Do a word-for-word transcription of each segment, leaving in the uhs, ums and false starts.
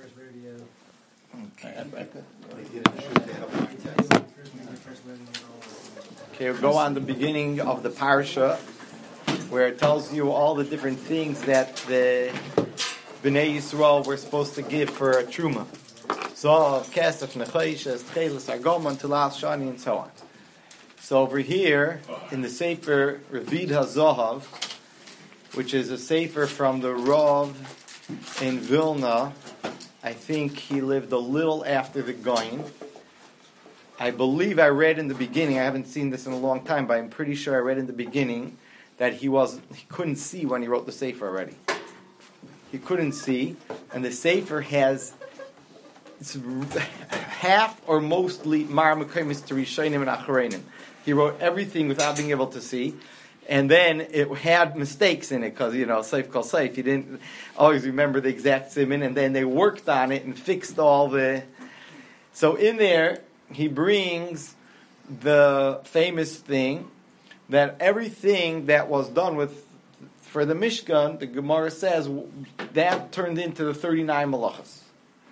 Okay, we'll go on the beginning of the parsha, where it tells you all the different things that the Bnei Yisrael were supposed to give for a truma. So, kesef, nechoshes, tchelis, argomon, tulas, shani, and so on. So over here, in the Sefer Ravid HaZohav, which is a Sefer from the Rav in Vilna, I think he lived a little after the Goyin. I believe I read in the beginning, I haven't seen this in a long time, but I'm pretty sure I read in the beginning that he was he couldn't see when he wrote the Sefer already. He couldn't see, and the Sefer has it's half or mostly Mar Mekomis to Rishonim and Acharonim. He wrote everything without being able to see, and then it had mistakes in it because you know Seif Kol Seif. He didn't always remember the exact siman, and then they worked on it and fixed all the. So in there, he brings the famous thing that everything that was done with for the Mishkan, the Gemara says that turned into the thirty-nine malachas.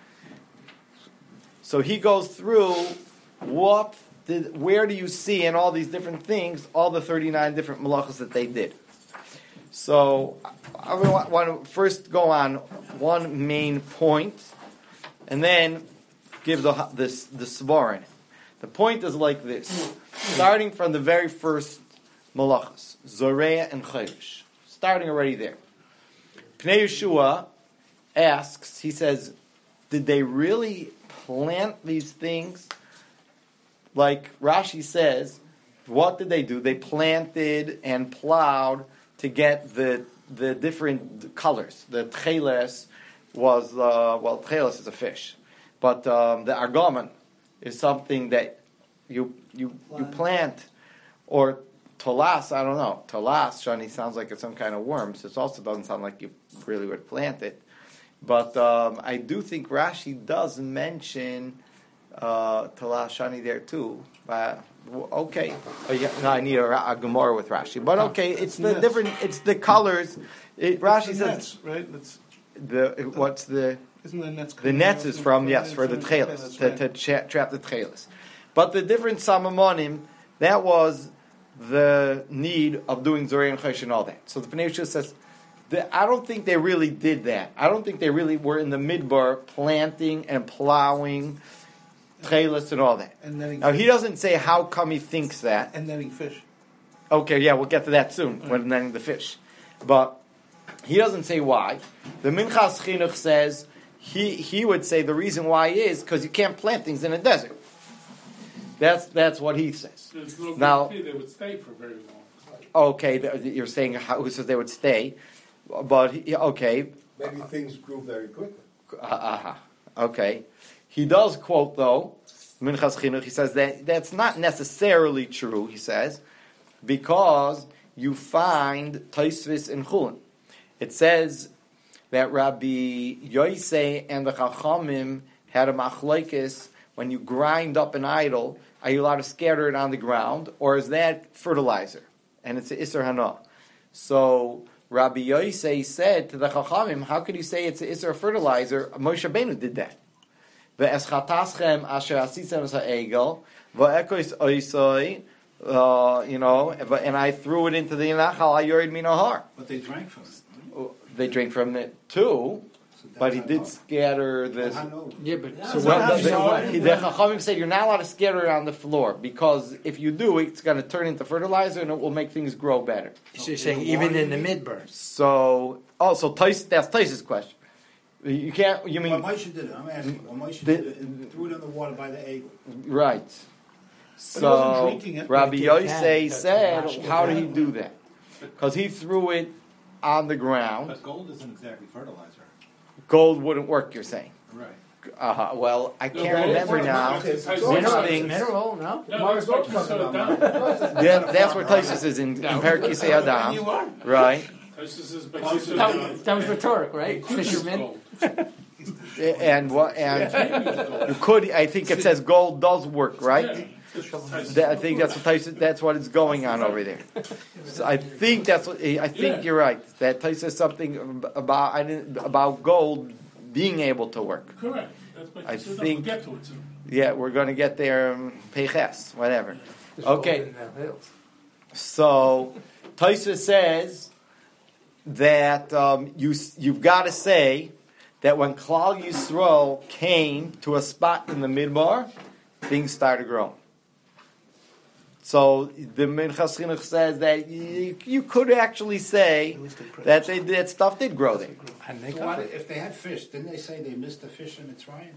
So he goes through what did, where do you see in all these different things all the thirty-nine different malachas that they did. So I want to first go on one main point, and then give the this the svarin. The point is like this: starting from the very first malachas, Zoreya and Chayrish, starting already there. Pnei Yeshua asks, he says, did they really plant these things? Like Rashi says, what did they do? They planted and plowed to get the the different colors. The tcheles was, uh, well, tcheles is a fish, but um, the argaman is something that you you you plant, or tolas, I don't know. Tolas, Shani, sounds like it's some kind of worm, so it also doesn't sound like you really would plant it. But um, I do think Rashi does mention uh, Tolas, Shani there too. Uh, okay, oh, yeah, no, I need a, a Gemara with Rashi. But okay, it's the nets. different, it's the colors. It, Rashi the says, nets, right? That's the what's the... Isn't the nets... The nets is from, yes, for the tchelis, to, to tra- trap the tchelis. But the different samamonim, that was the need of doing Zorei and Chosh and all that. So the Pnei Yeshua says, the, I don't think they really did that. I don't think they really were in the midbar planting and plowing tchelis and all that. And netting now, fish. he doesn't say how come he thinks that. And netting fish. Okay, yeah, we'll get to that soon, Right. when netting the fish. But he doesn't say why. The Minchas Chinuch says, He he would say the reason why is because you can't plant things in a desert. That's that's what he says. There's no Now, guarantee they would stay for very long. Okay, th- you're saying how, who says they would stay, but he, okay, Maybe things grew very quickly. uh, uh, okay. He does quote though Minchas Chinuch. He says that that's not necessarily true. He says because you find Tosfos in Chulin. It says that Rabbi Yosei and the Chachamim had a machlokes. When you grind up an idol, are you allowed to scatter it on the ground, or is that fertilizer? And it's an Isser Hana. So Rabbi Yosei said to the Chachamim, how could you say it's an Isser fertilizer? Moshe Rabbeinu did that. Ve'eschataschem asher asisem es ha'egel, ve'ekos oisoi, uh, you know, and I threw it into the Nachal Ayorid Minahar. But they drank from it. They drink from it too, So but he that's did how- scatter this. I know. Yeah, but So well, the, the, the Chachamim said you're not allowed to scatter it on the floor because if you do, it's going to turn into fertilizer and it will make things grow better. So you're saying even in the midburn. So, oh, so Tais, that's Tais's question. You can't. You mean Well, Moshe did it. I'm asking. Well, Moshe The- did it and threw it in the water by the eagle. right? But he wasn't So drinking it. Rabbi Like you can, Yosei that's said, what Rashi how did said. he do that? Because he threw it on the ground. But gold isn't exactly fertilizer. Gold wouldn't work. You're saying. Right. Uh-huh. Well, I No, can't gold remember works. now. Okay, so Which Mineral, things? mineral, no? No, that's what you said down. That, that's where Taisus is in, in Perek Yisei Adam, You are. right? This is That, was- that was rhetoric, right? Fisherman. And what? And you could. I think it says gold does work, right? That- I think that's what Taisus, that's what is going on over there. So I think that's what. I think you're right. That Taisus something about I didn't about gold being able to work. Correct. That's what I you said. think- We'll get to it soon. Yeah, we're going to get there, um, Peches, whatever. Just Okay. rolling down hills. So, Taisa says that um, you, you've got to say that when Klal Yisrael came to a spot in the Midbar, things started growing. So the Minchas Chinuch says that you, you could actually say that they, that stuff did grow there. And they So why, covered. if they had fish, didn't they say they missed the fish in Mitzrayim?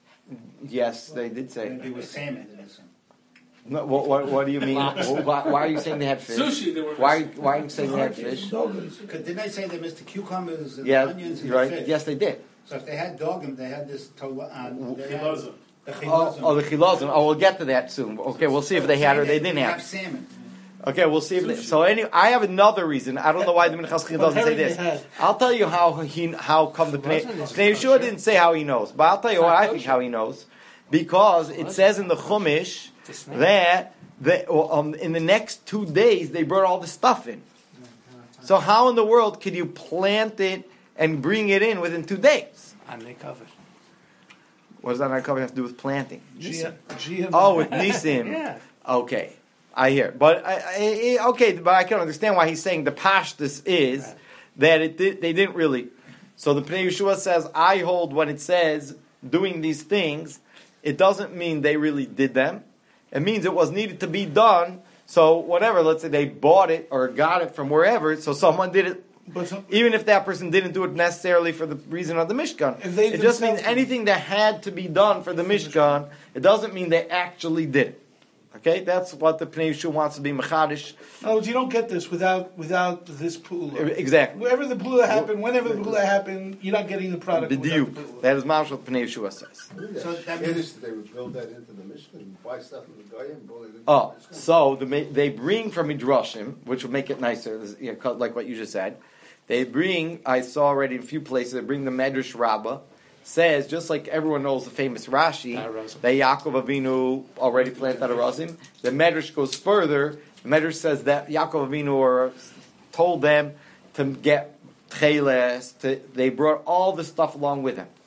Yes, they did say. Maybe it was salmon. Didn't they? No, what, what, what do you mean? why, why are you saying they had fish? Sushi, they were Why, missing. why are you saying they had fish? Because didn't they say they missed the cucumbers and Yeah, the onions and right. the fish? Yes, they did. So if they had dogim, they had this tola. Uh, they had Chilazim. the Oh, chilazim. oh, the chilazim. Oh, we'll get to that soon. Okay, we'll see if they had or they didn't have have. salmon. Okay, we'll see if they, so. Anyway, I have another reason. I don't know why the Minchas Chinuch doesn't say this. I'll tell you how he how come the Pnei Pnei Yeshua didn't say how he knows, but I'll tell you what I think how he knows, because it says in the Chumash that the, um, in the next two days they brought all the stuff in. So how in the world could you plant it and bring it in within two days? And they covered. What does that have to do with planting? G- G- Oh, with Nisim. Yeah. Okay, I hear. But I, I, okay, but I can understand why he's saying the pashtus is Right. that it did, they didn't really. So the Pnei Yeshua says, I hold when it says doing these things, it doesn't mean they really did them. It means it was needed to be done. So whatever, let's say they bought it or got it from wherever, so someone did it. But some, Even if that person didn't do it necessarily for the reason of the Mishkan. If they It just means themselves- anything that had to be done for the Mishkan, it doesn't mean they actually did it. Okay? That's what the Pnei Yeshua wants to be Mechadish. in other words, you don't get this without without this pula. Exactly. Wherever the pula happened, whenever the pula happened, you're not getting the product. The without diuk. the pula. That is Mamash what Pnei Yeshua says. So that It means- is, they would build that into the Mishnah and buy stuff from the guy and build it into Oh, the Mishnah. so the, ma- they bring from Midrashim, which would make it nicer, this- you know, like what you just said. They bring, I saw already in a few places, they bring the Medrash Rabbah, says, just like everyone knows the famous Rashi, Arazim. that Yaakov Avinu already planted Arazim. The Medrash goes further. The Medrash says that Yaakov Avinu or, told them to get tcheles, to, they brought all the stuff along with them.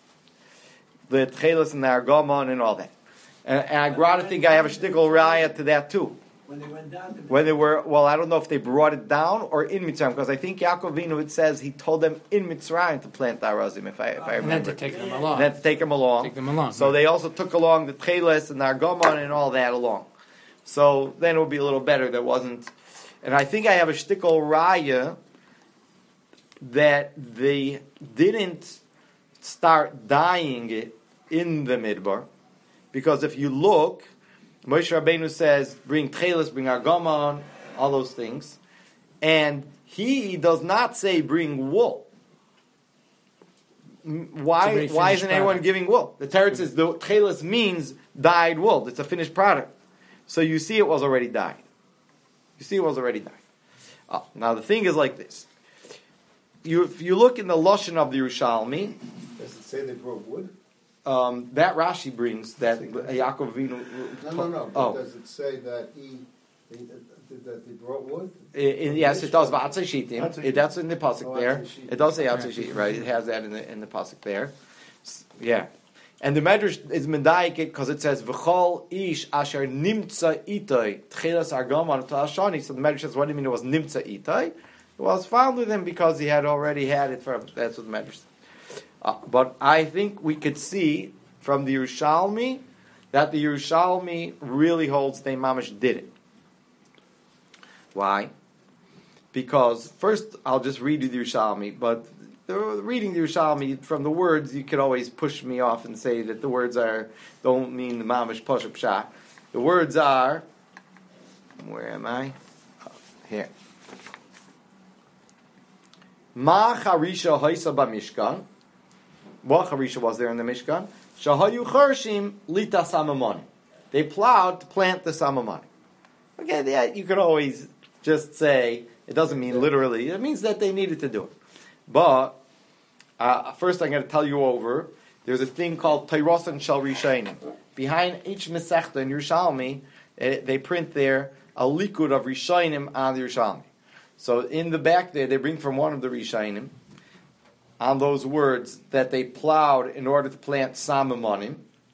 The tcheles and the argamon and all that. And, and I gotta think I have a shtickle raya to that too. When they went down to When they were, well, I don't know if they brought it down or in Mitzrayim, because I think Yaakov Avinu, it says he told them in Mitzrayim to plant the Arazim, if I, if I And then remember. to take them And along. then to take them along. Take them along. So they also took along the Tcheles and the Argamon and all that along. So then it would be a little better. There wasn't, and I think I have a shtickle raya that they didn't start dyeing it in the Midbar, because if you look, Moshe Rabbeinu says, bring Tcheles, bring Argamon, all those things. And he does not say bring wool. M- It's a Why, very why finished isn't anyone product. giving wool? The Teretz says the Tcheles means dyed wool. It's a finished product. So you see it was already dyed. You see it was already dyed. Oh, now the thing is like this. You, if you look in the Lashon of the Yerushalmi, Does it say they brought wood? um, that Rashi brings that Yaakov Avinu. No, no, no. Oh. But does it say that he, he that they brought wood? I- I- yes, it does. V'atzei shitim. Atzei It- That's in the pasuk Oh, there. atzei shit. It does say atzei shit, right? It has that in the in the pasuk there. S- Yeah, and the medrash is medayik because it says v'chol ish asher nimtza itay tchelas argamon ta'ashani. So the medrash says, what do you mean it was nimtza itay? It was found with him because he had already had it from. That's what the medrash says. Uh, but I think we could see from the Yerushalmi that the Yerushalmi really holds they mamish did it. Why? Because first, I'll just read you the Yerushalmi, but the, reading the Yerushalmi from the words, you could always push me off and say that the words are don't mean the mamish pashup shah. The words are, where am I? Oh, here. Ma charisha haisa b'mishkan. What charisha was there in the Mishkan? Shahayu charshim lita samamani. They plowed to plant the samamani. Okay, yeah, you could always just say, it doesn't mean literally, it means that they needed to do it. But, uh, first I'm going to tell you over, there's a thing called Teiros and Shal Rishayim. Behind each Masechta in Yerushalmi, eh, they print there a likud of Rishayim on the Yerushalmi. So in the back there, they bring from one of the Rishayim, on those words that they plowed in order to plant samamonim.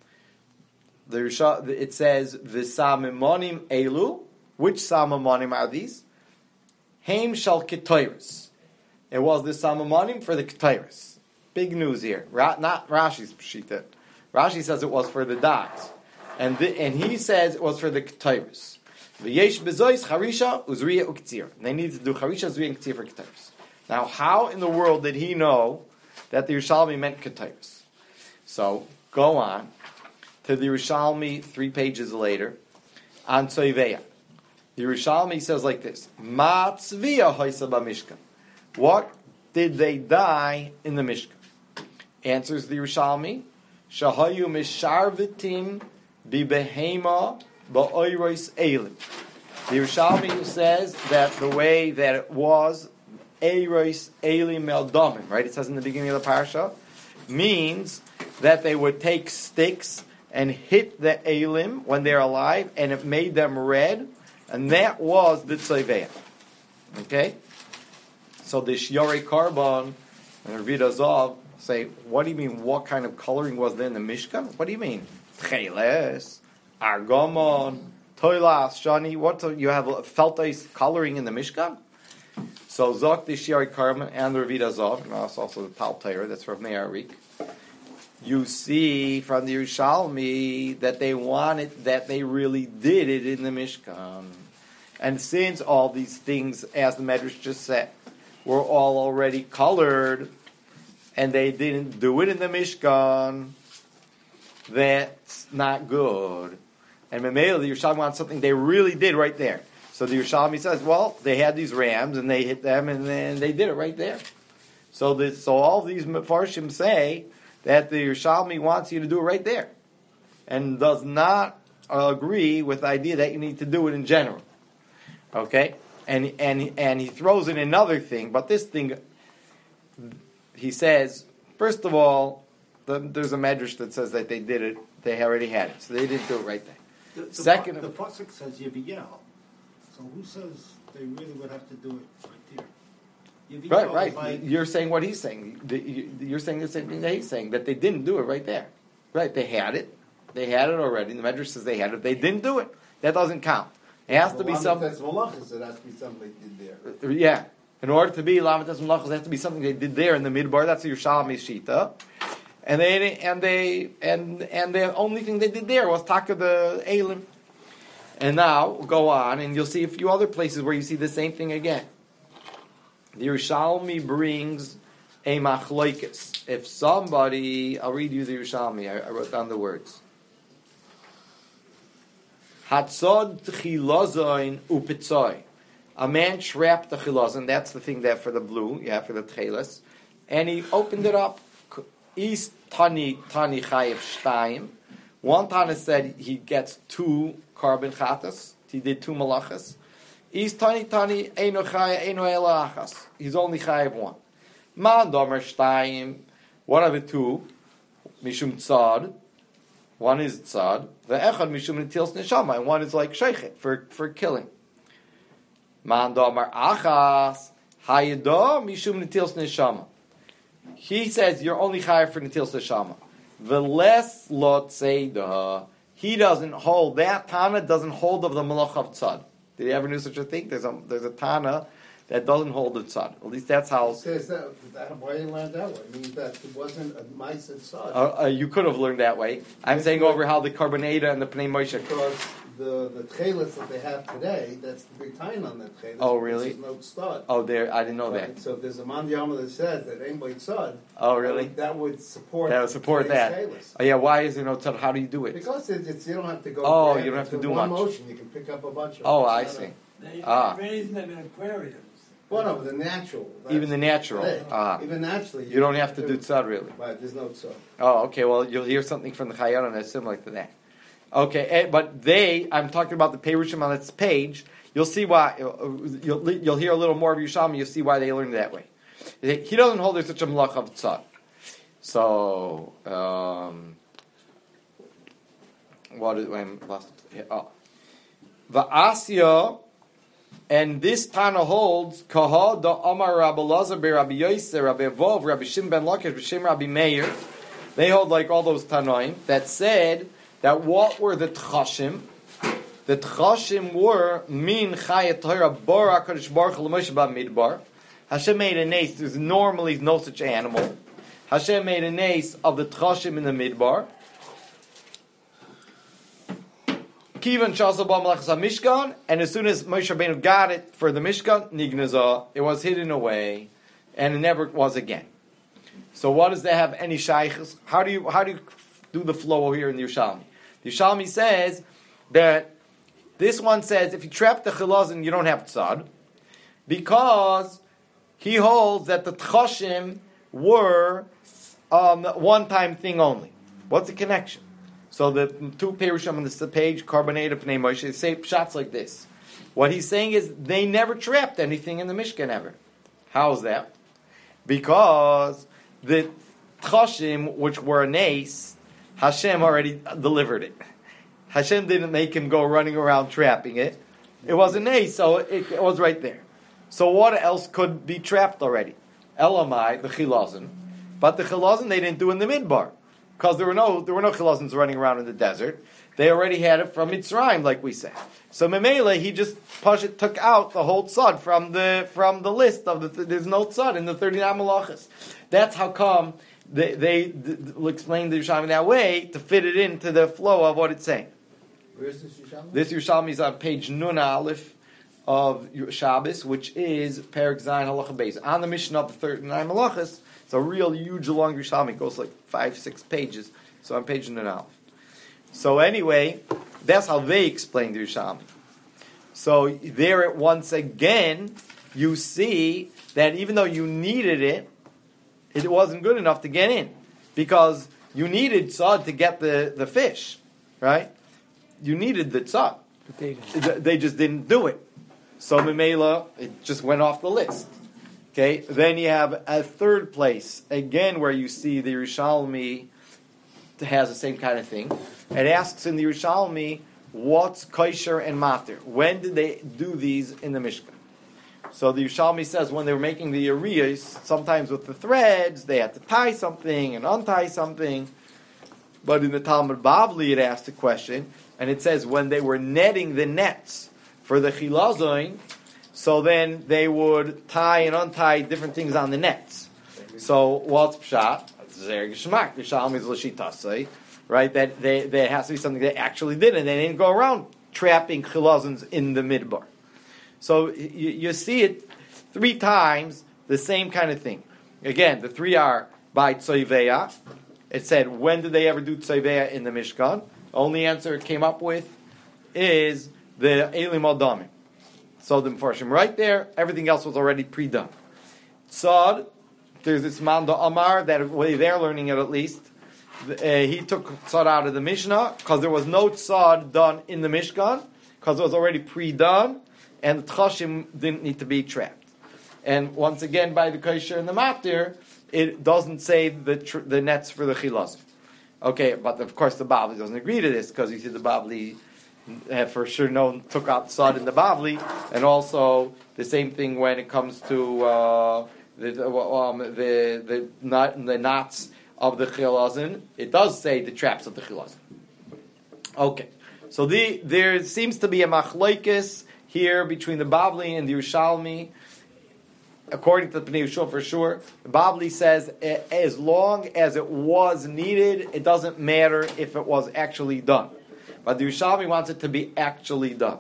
The Risha, it says v'samamonim elu. Which samamonim are these? Haim shal ketayris. It was the samamonim for the ketayris. Big news here. Ra, not Rashi's pshita. Rashi says it was for the dogs, and the, and he says it was for the ketayris. V'yesh bezois charisha uzriya uktzir. They need to do charisha uzriya and ktzir for ketayris. Now, how in the world did he know that the Yerushalmi meant ketayris? So go on to the Yerushalmi three pages later on Tzoiveya. The Yerushalmi says like this: Ma tzviya hoisa b'mishkan. What did they die in the Mishkan? Answers the Yerushalmi: Shahayu misharvitim bibehema ba'oiros elim. The Yerushalmi says that the way that it was eiros elim eldamim, right? It says in the beginning of the parasha, means that they would take sticks and hit the elim when they're alive, and it made them red, and that was the tzayveya. Okay. So the Shiori Karban and Rav Zov say, what do you mean, what kind of coloring was there in the Mishkan? What do you mean? Tcheles, Argomon, Toilas, Shani, what, you have feltais coloring in the Mishkan? So Zok the Shiori Karban and the Rav Zov, and that's also the Tal Torah, that's from Meir Arik. You see from the Yerushalmi that they wanted, that they really did it in the Mishkan. And since all these things, as the Medrash just said, were all already colored, and they didn't do it in the Mishkan, that's not good. And Memele, the Yerushalmi wants something they really did right there. So the Yerushalmi says, well, they had these rams, and they hit them, and then they did it right there. So the, so all these Mefarshim say that the Yerushalmi wants you to do it right there, and does not agree with the idea that you need to do it in general. Okay? And and and he throws in another thing, but this thing, he says, first of all, the, there's a medrash that says that they did it, they already had it, so they didn't do it right there. The, the, Second, the pasuk says Yeviyel, so who says they really would have to do it right there? Yeviyel right, right. Like, you're saying what he's saying. You're saying the same thing that he's saying, that they didn't do it right there. Right? They had it. They had it already. The medrash says they had it. They didn't do it. That doesn't count. It has to be something. That's malachas. It has to be something they did there. Yeah. In order to be Lamatas Malachas, it has to be something they did there in the Midbar. That's the Yerushalmi Shita. And they and they and and the only thing they did there was taka the Elim. And now go on, and you'll see a few other places where you see the same thing again. The Yerushalmi brings a machloikis. If somebody, I'll read you the Yerushalmi. I, I wrote down the words. Hatzod chilozoin upitzoi. A man trapped the chilozon. That's the thing there for the blue, yeah, for the tcheles. And he opened it up. East tani tani chayev shtayim. One Tana said he gets two carbon chatas. He did two malachas. East tani tani eino chayev eino elachas. He's only chayev one. Man domer shtayim. One of the two, mishum tzad. One is tzad. The echad mishum netils neshama, and one is like sheichet for for killing. Man domer achas hayado mishum netils neshama. He says you're only chayav for netils neshama. V'les lot seida. He doesn't hold that Tana doesn't hold of the malach of tzad. Did he ever do such a thing? There's a there's a Tana that doesn't hold the tzad. At least that's how. It says that, that why you learned that way? It means that it wasn't a mice and sod. Uh, uh, you could have learned that way. I'm saying over how the carbonata and the pnei Moshe. Because the the tchelis that they have today, that's the big time on that tchelis. Oh, really? There's no stud. Oh, there. I didn't know Right? that. So if there's a man yama that says that ain't by tzad. Oh, really? That would support. That would support today's that. tchelis. Oh, yeah. Why is there no tzad? How do you do it? Because it, it's you don't have to go. Oh, grab you don't it. have to With do one much. motion, you can pick up a bunch of. Oh, them. I It's not see. They Ah. raise them in aquariums. One of the natural. Even the natural. Today. Ah. Even naturally. You don't have to do tzad really. Right, there's no tzad. Oh, okay. Well, you'll hear something from the Chayyana that's similar to that. Okay, eh, but they, I'm talking about the Perushim on its page. You'll see why. You'll, you'll hear a little more of Yerushalmi. You'll see why they learned that way. He doesn't hold there's such a malach of tzad. So, um, what is I'm lost? Oh, the asya And this Tana holds Kaha da Amar Rabbi Lazar be Rabbi Yosef, Rabbi Avov, Rabbi Shimon ben Lakish, B'Shem Rabbi Meir. They hold like all those Tanoim that said that what were the Tchashim? The Tchashim were Min Chayat Torah Bor HaKadosh Baruch Hu L'Moshe B'Midbar. Hashem made a nace. There's normally no such animal. Hashem made a nace of the Tchashim in the Midbar. Kivan Shasa B'Malachas HaMishkan, and as soon as Moshe Rabbeinu got it for the Mishkan, Nignaza, it was hidden away, and it never was again. So what does that have any shaykhs? How do you how do you do the flow here in the Yerushalmi? The Yerushalmi says that this one says if you trap the chilazon, you don't have tzad, because he holds that the tchashim were um, one-time thing only. What's the connection? So the two perushim on this page, Carbonate of Pnei Moshe, say shots like this. What he's saying is they never trapped anything in the Mishkan ever. How is that? Because the tchashim, which were a nace, Hashem already delivered it. Hashem didn't make him go running around trapping it. It was a nace, so it, it was right there. So what else could be trapped already? Elamai, the chilazon. But the chilazon they didn't do in the midbar. Because there were no there were no chilazons running around in the desert. They already had it from Mitzrayim, like we said. So Memele, he just Pashit took out the whole tzad from the from the list of the there's no tzad in the thirty-nine malachas. That's how come they they, they will explain the Yerushalmi that way to fit it into the flow of what it's saying. Where's this Yerushalmi? This Yerushalmi is on page Nun Aleph of Shabbos, which is Perek Zayin Halacha Beis. On the mission of the thirty-nine malachas, it's a real huge long Yerushalmi. It goes like five, six pages. So on page Nun Aleph. So anyway, that's how they explain the Yerushalmi. So there it once again, you see that even though you needed it, it wasn't good enough to get in. Because you needed tzad to get the, the fish, right? You needed the tzad. But they didn't. They just didn't do it. So Memela, it just went off the list. Okay, then you have a third place, again where you see the Yerushalmi has the same kind of thing. It asks in the Yerushalmi, what's kosher and matir? When did they do these in the Mishkan? So the Yerushalmi says when they were making the ariyas, sometimes with the threads, they had to tie something and untie something. But in the Talmud Bavli, it asks the question, and it says when they were netting the nets for the chilazon, so then they would tie and untie different things on the nets. So what's pshat? Zer Geshmak, Yerushalmi is l'shitasei, right? That they, there has to be something they actually did, and they didn't go around trapping chilazons in the midbar. So you, you see it three times, the same kind of thing. Again, the three are by tzoiveya. It said, when did they ever do tzoiveya in the Mishkan? The only answer it came up with is the Elim Adamim. So the Mepharshim right there, everything else was already pre-done. Tzad, there's this Manda Amar, that way they're learning it at least. Uh, he took tzad out of the Mishnah, because there was no tzad done in the Mishkan, because it was already pre-done, and the tchashim didn't need to be trapped. And once again, by the kosher and the matir, it doesn't say the tr- the nets for the chilazon. Okay, but of course the Bavli doesn't agree to this, because you see the Bavli uh, for sure no took out tzad in the Bavli, and also the same thing when it comes to uh, the um, the the, knot, the knots of the chilazon. It does say the traps of the chilazon. Okay, so the there seems to be a machlokes here between the Bavli and the Yerushalmi. According to the Pnei Yehoshua, for sure, the Bavli says as long as it was needed, it doesn't matter if it was actually done. But the Yerushalmi wants it to be actually done.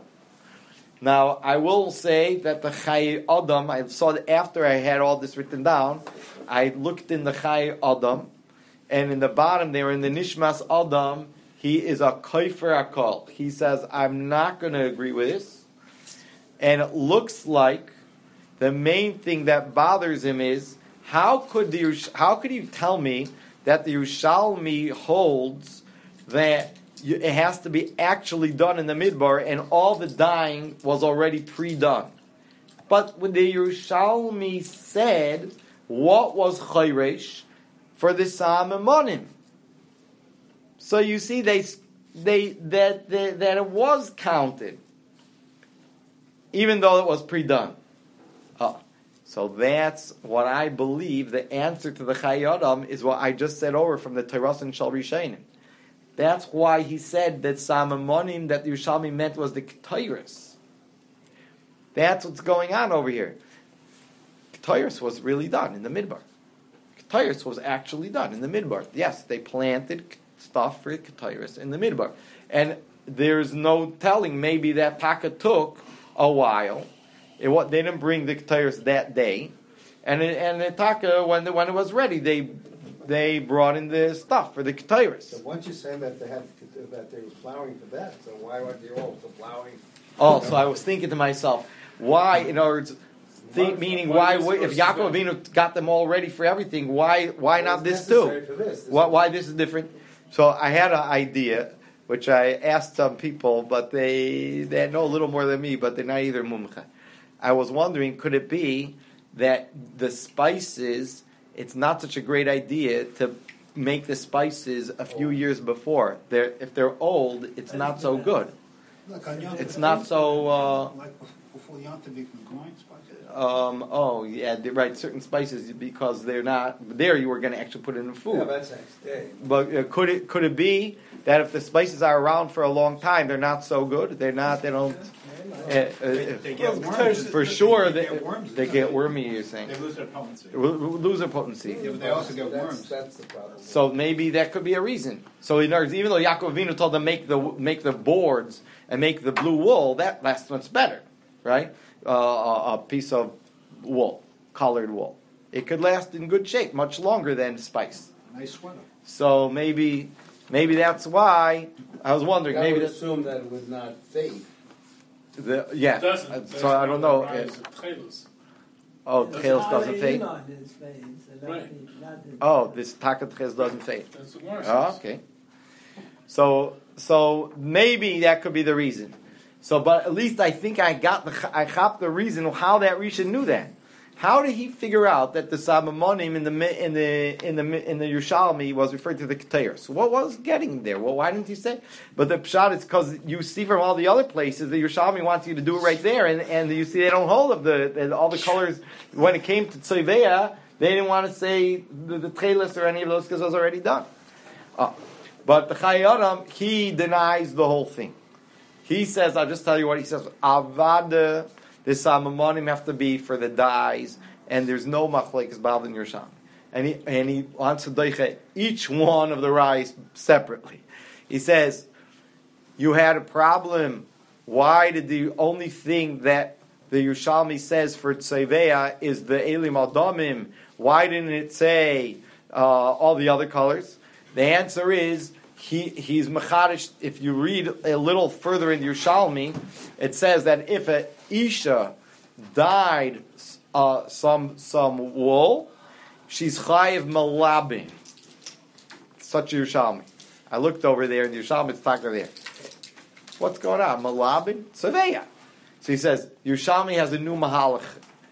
Now, I will say that the Chai Adam, I saw that after I had all this written down, I looked in the Chai Adam, and in the bottom there, in the Nishmas Adam, he is a Kaifer Akal. He says, I'm not going to agree with this. And it looks like the main thing that bothers him is, how could the how could you tell me that the Yerushalmi holds that it has to be actually done in the midbar, and all the dyeing was already pre-done? But when the Yerushalmi said, what was chayresh for the Samamonim? So you see, they they that that, that it was counted. even though it was pre-done. Oh, so that's what I believe the answer to the Chayei Adam is what I just said over from the Teras and Shal Rishonim. That's why he said that Samamonim that the Yerushalmi meant was the Ketairis. That's what's going on over here. Ketairis was really done in the Midbar. Ketairis was actually done in the Midbar. Yes, they planted stuff for Ketairis in the Midbar. And there's no telling, maybe that Taka took a while. It, what, they didn't bring the Ketairis that day. And it, and the Taka, when, the, when it was ready, they they brought in the stuff for the Ketairis. So once you're saying that they had that they were plowing for that, so why weren't they also plowing? Oh, so I was thinking to myself, why, in other words, think, meaning why, why if Yaakov Avinu got them all ready for everything, why why not this too? This. This why, why this is different? So I had an idea, which I asked some people, but they they know a little more than me, but they're not either mumcha. I was wondering, could it be that the spices, it's not such a great idea to make the spices a few years before. They're, if they're old, it's not so good. Look, on Yom It's Tov, not so... Uh, like before Yom Tov, you can grind spices. Um, oh, yeah, they're right, certain spices, because they're not, there you were going to actually put it in food. Yeah, that's next day. But uh, could it could it be that if the spices are around for a long time, they're not so good? They're not, they don't... Uh, uh, They get Well, worms. for sure, they they, get worms. they get wormy, you're saying. They lose their potency. Will- will Lose their potency. Yeah, but they also get that's, worms. That's the problem. So maybe that could be a reason. So in other words, even though Yaakov Avinu told them make the make the boards and make the blue wool, that lasts much better, right? Uh, a, a piece of wool, colored wool. It could last in good shape much longer than spice. Nice sweater. So maybe maybe that's why I was wondering. I Maybe would that's assume that it would not fade. the yeah. It doesn't. Uh, That's So I don't know. one of the If, rise of tchelos. oh, tchelos doesn't fade. Right. Oh, this takat tchelos doesn't fade. That's what Gemara Oh, says. okay. So, so maybe that could be the reason. So, but at least I think I got the I got the reason of how that Rishon knew that. How did he figure out that the Samamonim in the mi- in the in the in the Yerushalmi was referred to the Ketayr? So what was getting there? Well, why didn't he say? But the pshat is because you see from all the other places the Yerushalmi wants you to do it right there, and, and you see they don't hold of the and all the colors. When it came to Tzivea, they didn't want to say the, the Tchelis or any of those because it was already done. Oh. But the Chayei Adam, he denies the whole thing. He says, I'll just tell you what he says. Avada, the Samamonim have to be for the dyes, and there's no machlekes bal in Yerushalmi. And he and he wants to doiche each one of the rice separately. He says, you had a problem. Why did the only thing that the Yerushalmi says for Tzevea is the Elim Adamim? Why didn't it say uh, all the other colors? The answer is he he's mechadish. If you read a little further in Yerushalmi, it says that if a isha dyed uh, some some wool, she's chayiv malabin. Such a Yerushalmi. I looked over there in the Yerushalmi. It's talking there. What's going on? Malabin Saveya. So he says Yerushalmi has a new mahalach.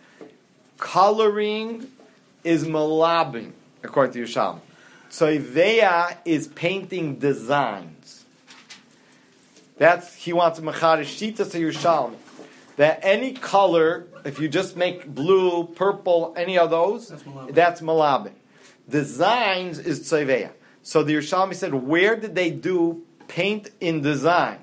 Coloring is malabin according to Yerushalmi. Tzovea is painting designs. That's, he wants a mechadish shita to Yerushalmi. That any color, if you just make blue, purple, any of those, that's malabin. Designs is tzovea. So the Yerushalmi said, where did they do paint in design?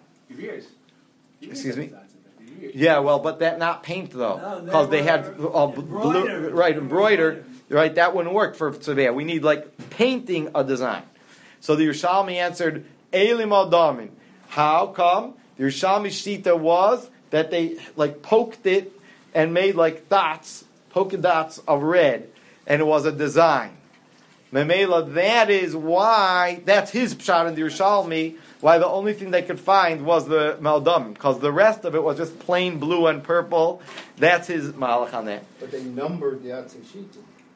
Excuse me? Yeah, well, but that not paint though, because they had uh, blue, right, embroidered. Right, that wouldn't work for tzaveh. We need like painting a design. So the Yerushalmi answered, Elim Adamin. How come? The Yerushalmi shita was that they like poked it and made like dots, polka dots of red, and it was a design. Memela, that is why, that's his pshat in the Yerushalmi, why the only thing they could find was the Maldamim, because the rest of it was just plain blue and purple. That's his malach on that. But they numbered the Yatzei Shita.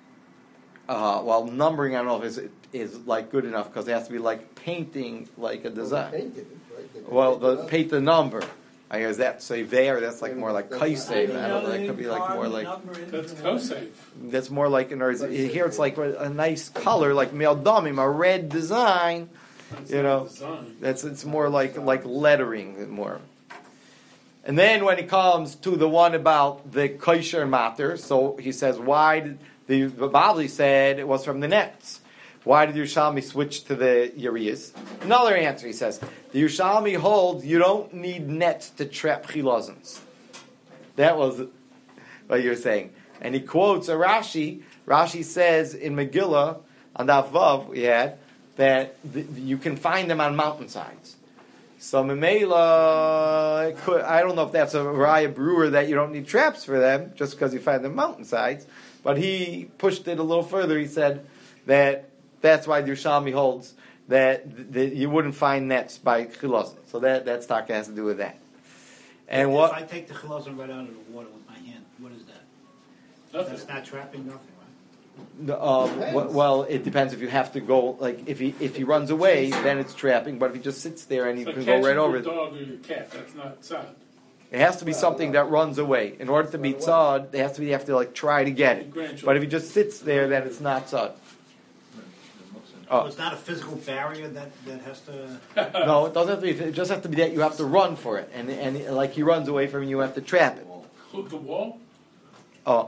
Uh, well, numbering, I don't know if is is like good enough because it has to be like painting like a design. Well, they painted it, right? They Well, painted the it paint the number. I guess that say there. That's like more like That's kaisei. not- I don't know. That could be like more like That's kosef. that's more like in other words, here it's like a nice color like meldamim, a red design. That's You not know, design. that's it's more like like lettering more. And then when he comes to the one about the kosher matter, so he says, why did the, the Bavli said it was from the nets? Why did Yerushalmi switch to the Urias? Another answer, he says, the Yerushalmi holds you don't need nets to trap chilazons. That was what you're saying. And he quotes a Rashi. Rashi says in Megillah, on the Vav we had, that the, you can find them on mountainsides. So Memela, I don't know if that's a Raya Brewer that you don't need traps for them, just because you find them mountainsides. But he pushed it a little further. He said that that's why the Yerushalmi holds that, that you wouldn't find nets by chilazon. So that that stock has to do with that. And if what? I take the chilazon right out of the water with my hand, what is that? Nothing. That's not trapping, nothing, right? The, um, w- well, it depends if you have to go. Like if he if he runs away, then it's trapping. But if he just sits there and he It's can like go right catching over your it, dog or your cat. That's not tzad. it has to be something that runs away. In order to be tzad, it has to be you have to like try to get it. But if he just sits there, then it's not tzad. So Oh. it's not a physical barrier that, that has to... No, it doesn't have to be. It just has to be that you have to run for it, and and like he runs away from you, you have to trap it. Hook the wall. Oh,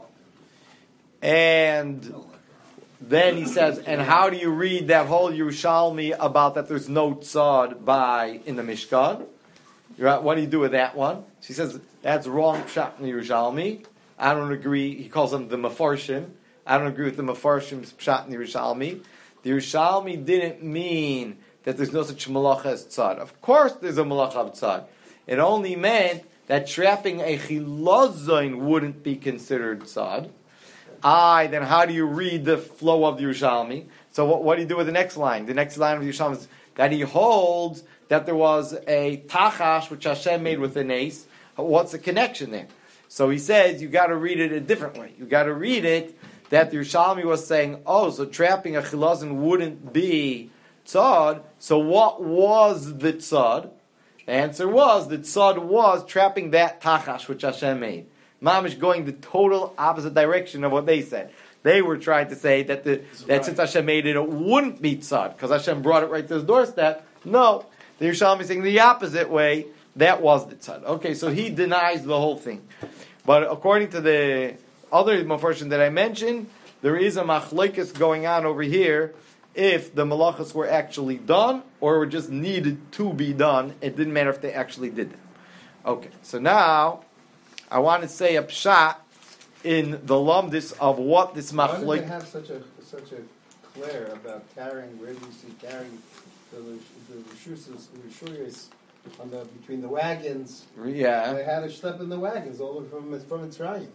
and then he says, and how do you read that whole Yerushalmi about that there's no tzad by in the Mishkan? You're right, what do you do with that one? She says, that's wrong pshat in the Yerushalmi. I don't agree. He calls them the Mefarshim. I don't agree with the Mefarshim's pshat in the Yerushalmi. The Yerushalmi didn't mean that there's no such malacha as tzad. Of course there's a malacha of tzad. It only meant that trapping a chilazon wouldn't be considered tzad. I, then how do you read the flow of the Yerushalmi? So what, what do you do with the next line? The next line of the Yerushalmi is that he holds that there was a tachash which Hashem made with an ace. What's the connection there? So he says you got to read it a different way. You got to read it that the Yerushalmi was saying, oh, so trapping a chilazon wouldn't be tzad. So what was the tzad? The answer was the tzad was trapping that tachash which Hashem made. Mamish going the total opposite direction of what they said. They were trying to say that the that right. since Hashem made it, it wouldn't be tzad because Hashem brought it right to his doorstep. No, the Yerushalmi is saying the opposite way. That was the tzad. Okay, so he denies the whole thing. But according to the other Mefarshim that I mentioned, there is a machlokes going on over here. If the malachas were actually done or were just needed to be done, it didn't matter if they actually did them. Okay, so now I want to say a pshat in the lumdis of what this Why do machlokes. they have such a such a glare about carrying? Where do you see carrying the the rishus the rishuyos on the between the wagons? Yeah. They had to schlep in the wagons all over from from Mitzrayim.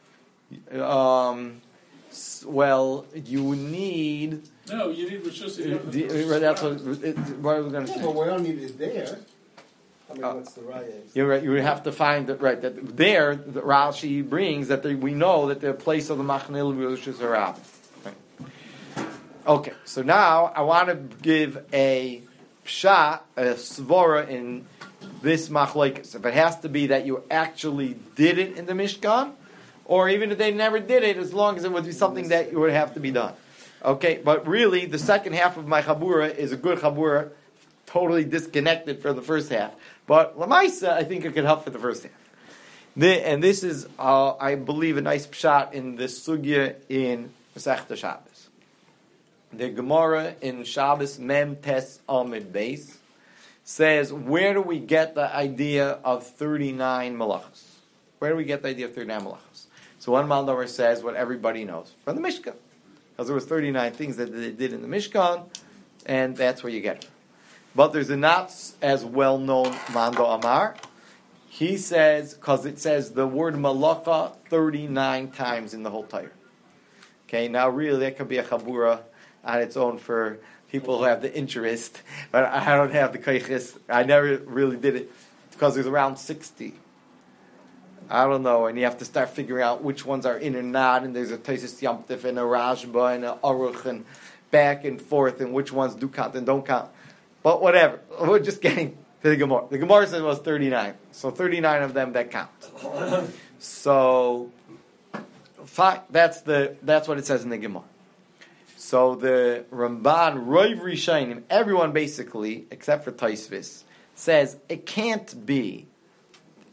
Um. s- Well, you need. No, you need rishus. Uh, the- uh, that's what, it, what are we going to Yeah, say? but we don't need it there. I mean, Uh, what's the raya? You're right. You would have to find that right. That there, the Rashi brings that they, we know that the place of the Machaneh Rishus Harab. Okay, so now I want to give a pshat, a svora in this machlokes. If it has to be that you actually did it in the Mishkan, or even if they never did it, as long as it would be something that would have to be done. Okay, but really, the second half of my chabura is a good chabura, totally disconnected from the first half. But Lamaisa, I think it could help for the first half. The, and this is, uh, I believe, a nice pshat in the sugya in Masechta Shabbos. The Gemara in Shabbos Mem Tes Amid Beis says, where do we get the idea of thirty-nine malachas? Where do we get the idea of thirty-nine malachas? So one Maldover says what everybody knows from the Mishkan, because there was thirty-nine things that they did in the Mishkan, and that's where you get it. But there's a not as well-known Mando Amar. He says, because it says the word malacha thirty-nine times in the whole Torah. Okay, now really that could be a chabura on its own for people who have the interest, but I don't have the kaiches. I never really did it because there's around sixty. I don't know, and you have to start figuring out which ones are in or not, and there's a Taisus Yamtif and a Rashba and a Aruch and back and forth, and which ones do count and don't count. But whatever, we're just getting to the Gemara. The Gemara said it was thirty-nine, so thirty-nine of them that count. So, fine, that's the that's what it says in the Gemara. So the Ramban, Roiv Rishayim, everyone basically, except for Taisvis, says it can't be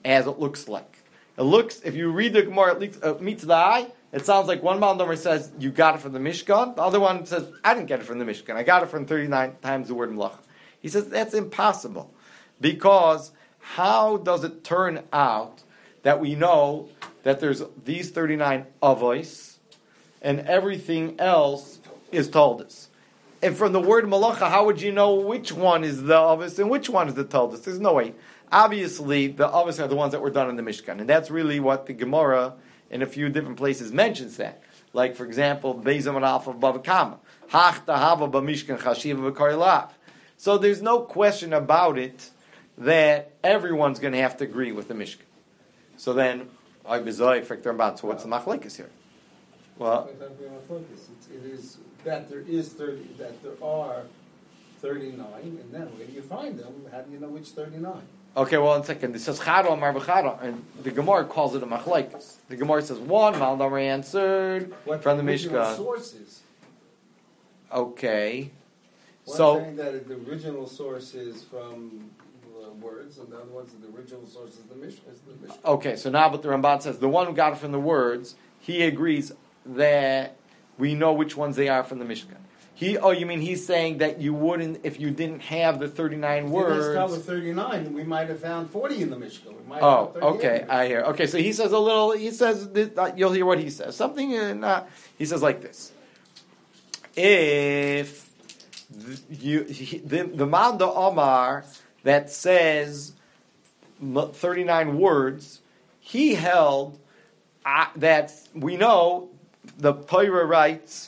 as it looks like. It looks, if you read the Gemara, it uh, meets the eye, it sounds like one Maldomer says, you got it from the Mishkan. The other one says, I didn't get it from the Mishkan. I got it from thirty-nine times the word Melacha. He says, that's impossible. Because how does it turn out that we know that there's these thirty-nine avos and everything else is told us? And from the word Melacha, how would you know which one is the avos and which one is the told us? There's no way. Obviously, the avos are the ones that were done in the Mishkan. And that's really what the Gemara in a few different places mentions that. Like, for example, Beizam and Alpha Bava Kama. Hach tahava b'mishkan chashiva b'karilav. So there's no question about it that everyone's going to have to agree with the Mishkan. So then, so what's the machlekes here? Well, It's, it is that there is thirty, that there are thirty-nine, and then when you find them, how do you know which thirty-nine? okay, well, one second. It says charo amar b'charo, and the Gemara calls it a machlekes. The Gemara says one Maldomer answered What from the original Mishkan. source is. Okay, One so saying that the original source is from uh, words, and the other one's the original source is the Mish- is the Mishkan. okay, so now, but the Ramban says the one who got it from the words, he agrees that we know which ones they are from the Mishkan. He, oh, you mean he's saying that you wouldn't if you didn't have the thirty-nine If you didn't start words? with thirty-nine, we might have found forty in the Mishkan. We might Oh, have found okay, thirty-eight. I hear. Okay, so he says a little. He says that, uh, you'll hear what he says. Something in. Uh, he says like this: if the, you he, the the Manda Omar that says thirty-nine words, he held uh, that we know the Torah writes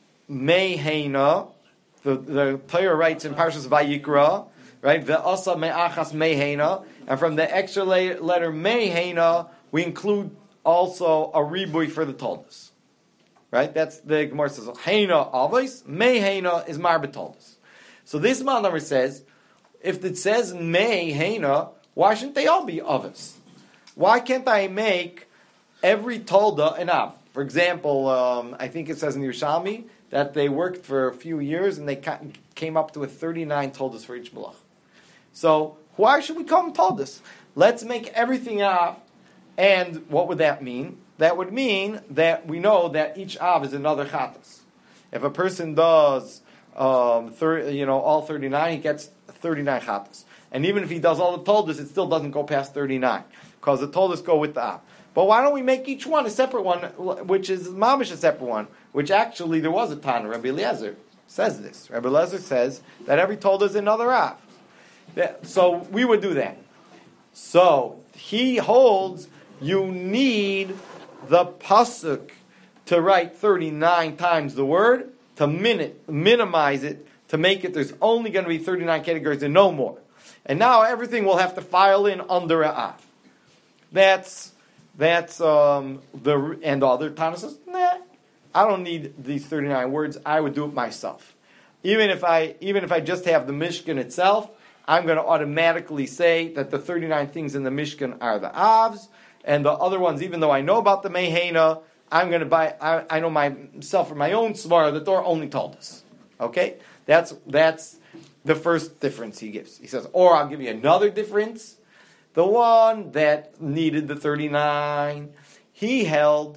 Mehena. The the Torah writes in Parshas Vayikra, right? Ve'asa me'achas mehena, and from the extra la- letter mehena, we include also a ribui for the toldos, right? That's the Gemara says hena avos, mehena is marbe toldos. So this Maldomer says, if it says mehena, why shouldn't they all be avos? Why can't I make every tolda an av? For example, um, I think it says in the Yerushalmi that they worked for a few years and they ca- came up to a thirty-nine toldas for each malach. So why should we call them toldas? Let's make everything av. And what would that mean? That would mean that we know that each av is another chatas. If a person does, um, thir- you know, all thirty-nine, he gets thirty-nine chatas. And even if he does all the toldas, it still doesn't go past thirty-nine because the toldas go with the av. But why don't we make each one a separate one, which is mamish a separate one, which actually there was a Tana. Rabbi Eliezer says this. Rabbi Eliezer says that every tolda is another av. That, so we would do that. So he holds you need the pasuk to write thirty-nine times the word, to minute, minimize it, to make it there's only going to be thirty-nine categories and no more. And now everything will have to file in under a av. That's That's um, the and the other Tana says, nah, I don't need these thirty-nine words. I would do it myself. Even if I even if I just have the Mishkan itself, I'm going to automatically say that the thirty-nine things in the Mishkan are the avs, and the other ones, even though I know about the Mehena, I'm going to buy. I, I know myself from my own svara that Torah only told us. Okay, that's that's the first difference he gives. He says, or I'll give you another difference. The one that needed the thirty-nine, he held,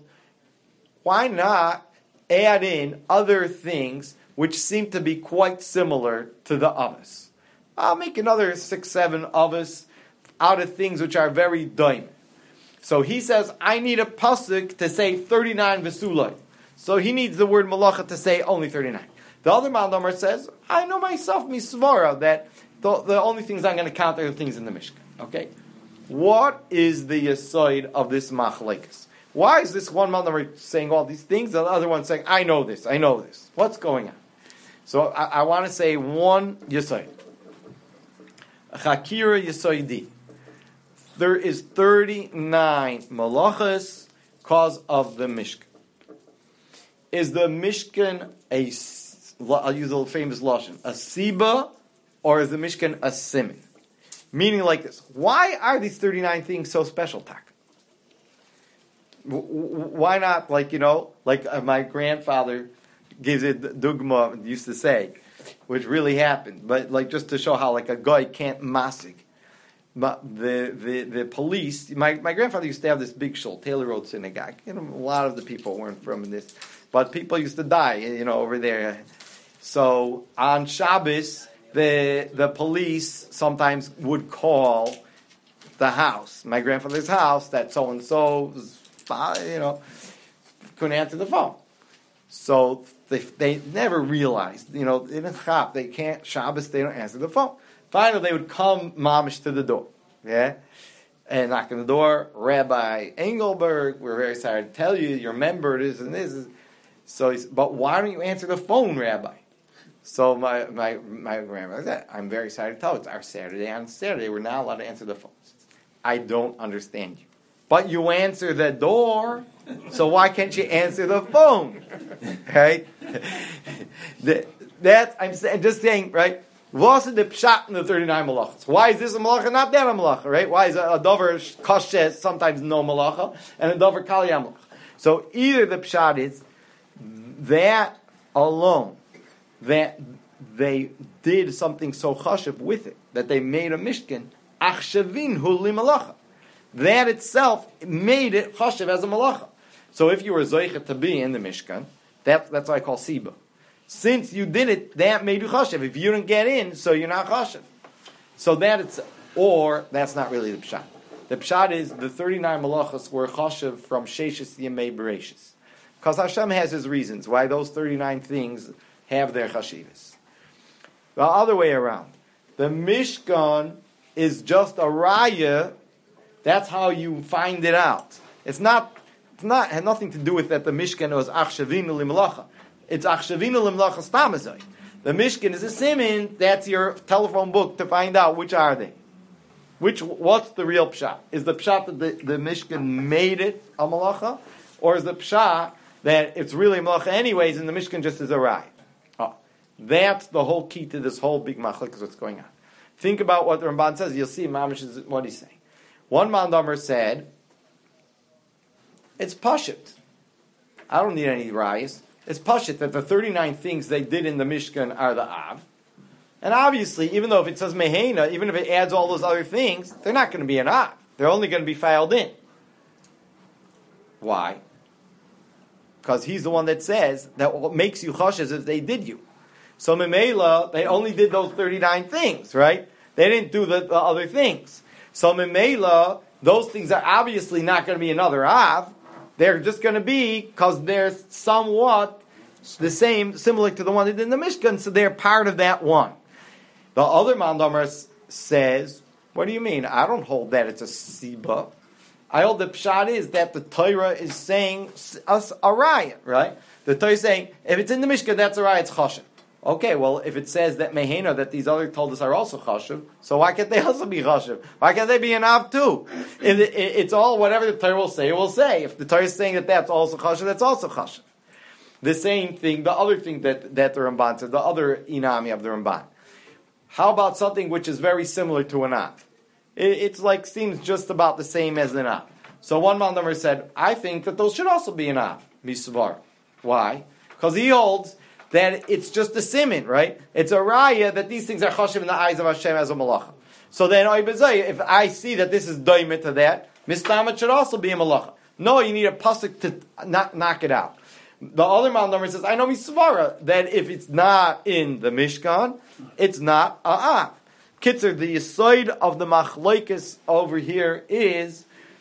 why not add in other things which seem to be quite similar to the avos? I'll make another six, seven avos out of things which are very daim. So he says, I need a pasuk to say thirty-nine vesulai. So he needs the word malacha to say only thirty-nine. The other Maldomer says, I know myself, misvara, that the, the only things I'm going to count are the things in the Mishkan. Okay? What is the aside of this machlekes? Why is this one Maldomer saying all these things, and the other one saying, I know this, I know this. What's going on? So I, I want to say one yesod. Chakira yesoidi. There is thirty-nine malachas cause of the Mishkan. Is the Mishkan a, I'll use a famous lashon, a siba, or is the Mishkan a siman? Meaning like this. Why are these thirty-nine things so special, Tak? Why not, like, you know, like uh, my grandfather gives it dugma, used to say, which really happened, but like just to show how like a guy can't masig. but the, the, the police, my, my grandfather used to have this big shul, Taylor Road Synagogue. You know, a lot of the people weren't from this, but people used to die, you know, over there. So on Shabbos, the the police sometimes would call the house, my grandfather's house, that so and so, you know, couldn't answer the phone. So they they never realized, you know, in a shop they can't Shabbos, they don't answer the phone. Finally, they would come mamish to the door, yeah, and knock on the door. Rabbi Engelberg, we're very sorry to tell you, your member this and this. So, he's, but why don't you answer the phone, Rabbi? So my my my grandmother said, I'm very sorry to tell you, it's our Saturday. On Saturday, we're not allowed to answer the phones. I don't understand you, but you answer the door. So why can't you answer the phone? Right? that, that I'm saying, just saying, right? What's the pshat in the thirty-nine malachas? Why is this a malacha, not that a malacha, right? Why is a, a dover kosher sometimes no malacha, and a dover kal yam malacha? So either the pshat is that alone, that they did something so chashiv with it, that they made a mishkan, achshavin hu li malacha. That itself made it chashiv as a malacha. So if you were zoichet to be in the mishkan, that, that's what I call siba. Since you did it, that made you chashiv. If you didn't get in, so you're not chashiv. So that it's, or that's not really the pshat. The pshat is the thirty-nine malachas were chashiv from sheishes yemei bereishis. Because Hashem has his reasons why those thirty-nine things have their chashivas. The other way around. The Mishkan is just a raya. That's how you find it out. It's not, it's not, had nothing to do with that the Mishkan was achshavinu limalacha. It's achshavinu limalacha stamazai. The Mishkan is a simin, that's your telephone book to find out which are they. Which, what's the real pshat? Is the pshat that the, the Mishkan made it a malacha? Or is the pshat that it's really a malacha anyways and the Mishkan just is a raya? Oh, that's the whole key to this whole big machlek is what's going on. Think about what the Ramban says, you'll see Mamish is what he's saying. One Mandamer said, it's pashut. I don't need any rayas. It's pashut that the thirty-nine things they did in the Mishkan are the Av. And obviously, even though if it says Mehena, even if it adds all those other things, they're not going to be an Av. They're only going to be filed in. Why? Because he's the one that says that what makes you chashiv is they did you. So Memela, they only did those thirty-nine things, right? They didn't do the, the other things. So Memela, those things are obviously not going to be another Av. They're just going to be, because they're somewhat the same, similar to the one that did in the Mishkan, so they're part of that one. The other Mandamer says, what do you mean? I don't hold that it's a Siba. I hold the Pshat is that the Torah is saying us a riot, right? The Torah is saying, if it's in the Mishkan, that's a riot, it's chashiv. Okay, well, if it says that Mehena, that these other told us are also chashiv, so why can't they also be chashiv? Why can't they be an Av too? It, it, it's all, whatever the Torah will say, it will say. If the Torah is saying that that's also chashiv, that's also chashiv. The same thing, the other thing that, that the Ramban said, the other inami of the Ramban. How about something which is very similar to an Av? It, it's like, seems just about the same as an Av. So one Mandamer said, I think that those should also be an Av, misvar. Why? Because he holds that it's just a simin, right? It's a raya that these things are chashiv in the eyes of Hashem as a malacha. So then, if I see that this is doimit to that, mistamat should also be a malacha. No, you need a pasuk to knock, knock it out. The other Mandamer says, I know misvara, that if it's not in the Mishkan, it's not a Av. Kitzer, the yisoid of the machlokes over here is,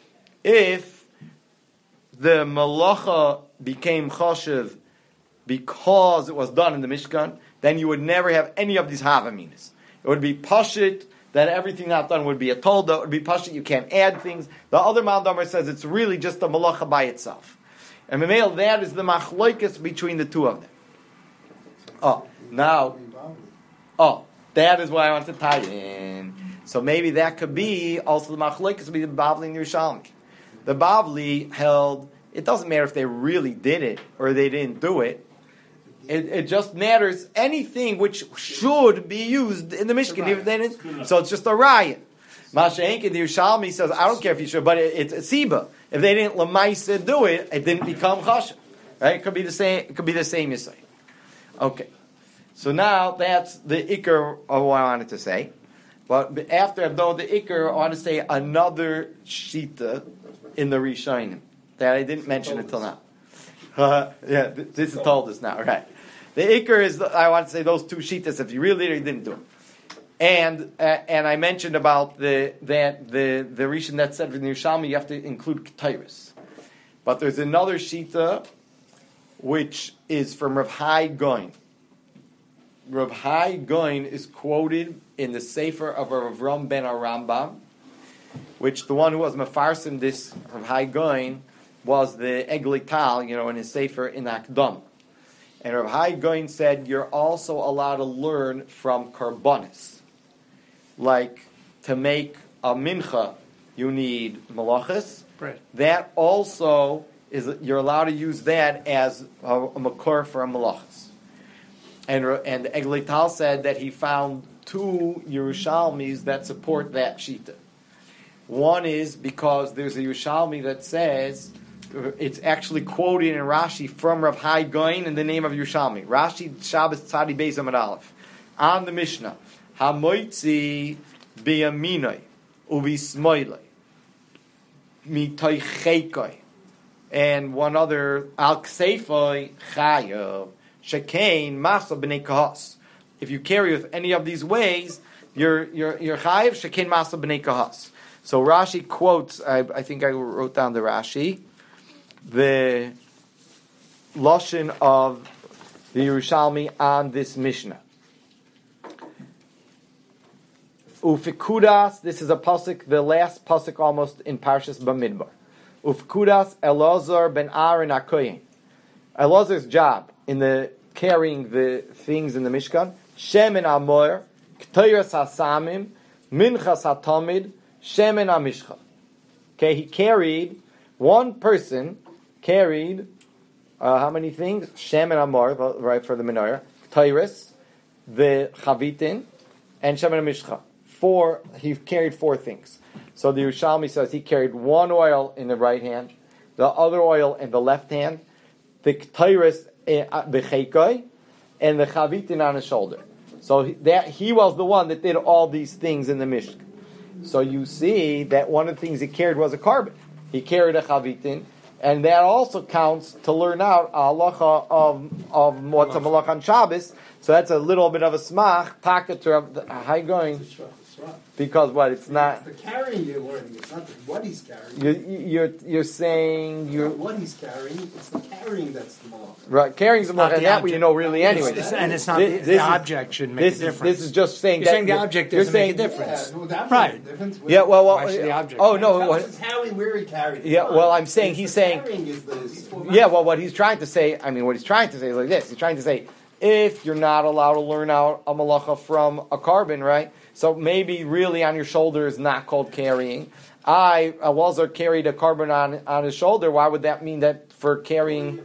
if the malacha became chashiv because it was done in the Mishkan, then you would never have any of these havaminas. It would be pashit, that everything not done would be a tolda. It would be pashit, you can't add things. The other Mandamer says it's really just a malacha by itself. And Memel, that is the machlokes between the two of them. Oh, now, oh, that is why I want to tie in. So maybe that could be also the machlokes, be the Bavli and Yerushalmi. The Bavli held, it doesn't matter if they really did it or they didn't do it. It, it just matters anything which should be used in the Mishkan. If they didn't, so it's just a riot. Mashenk in the Yerushalmi says, I don't care if you should, but it, it's a siba. If they didn't lemaisa do it, it didn't become chashiv. Right? It could be the same. It could be the same you say. Okay. So now that's the ikar of what I wanted to say. But after though the Iker, I want to say another Shita in the Rishonim that I didn't mention until now. Uh, yeah, th- this is told us now, right? The Iker is, the, I want to say those two Shitas, if you really didn't do them. And uh, and I mentioned about the that the the Rishon that said in the Yerushalmi you have to include Ketairis. But there's another Shita which is from Rav Hai Goin. Rav Hai Goin is quoted in the Sefer of Rav Ram ben Arambam, which the one who was Mefarsim this Rav Hai Goin was the Egli Tal, you know, in his Sefer in Akdam. And Rav Hai Goin said you're also allowed to learn from Karbonis. Like to make a mincha, you need malachas. Right. That also is you're allowed to use that as a, a makor for a malachas. And and Egli Tal said that he found two Yerushalmis that support that shita. One is because there's a Yerushalmi that says it's actually quoted in Rashi from Rav Hai Goin in the name of Yerushalmi. Rashi Shabbos Tzadi Beis Amud Aleph on the Mishnah. Hamoitzi biyaminoi uvismoiloi mitoicheikoi, and one other al kseifoi chayav shekain masa b'nei kahas. If you carry with any of these ways, you're you're you're chayav shekain masa b'nei kahas. So Rashi quotes. I, I think I wrote down the Rashi, the lashon of the Yerushalmi on this Mishnah. Ufikudas, this is a pasuk, the last pasuk almost in Parshas Bamidbar. Ufikudas Elazar ben Aaron Akoyin. Elazar's job in the carrying the things in the Mishkan. Shemen Amor, Ktoyras Hasamim, Minchas Hatamid, Shemen Amishcha. Okay, he carried, one person carried, uh, how many things? Shemen Amor, right, for the menorah. Ktoyras, the Chavitin, and Shemen Amishcha. Four, he carried four things. So the Yerushalmi says he carried one oil in the right hand, the other oil in the left hand, the Ketairis b'cheikoi, and the Chavitin on his shoulder. So that he was the one that did all these things in the Mishkan. So you see that one of the things he carried was a carbon. He carried a Chavitin, and that also counts to learn out a halacha of, of what's a malach on Shabbos. So that's a little bit of a smach, taka to the high going. Because what? It's not. It's the carrying you're learning. It's not the, what he's carrying. You're you're, you're saying you're It's not what he's carrying. It's the carrying that's the malach. right. Carrying the not malach, and the that we object. know really anyway. It's- and it's not This- the, this the is- object should make This a is difference. this is just saying You're that saying the you're- object you're doesn't make a saying- difference. Yeah, well, that Right. makes a difference. Yeah. Well, well Why should the object oh make no. Tell What, us how he, where he carried it. Yeah, well, I'm saying It's he's the saying- carrying is the yeah. Well, what he's trying to say. I mean, what he's trying to say is like this. He's trying to say if you're not allowed to learn out a malacha from a carbon, right? So maybe really on your shoulder is not called carrying. I, Elazar carried a carbon on, on his shoulder. Why would that mean that for carrying?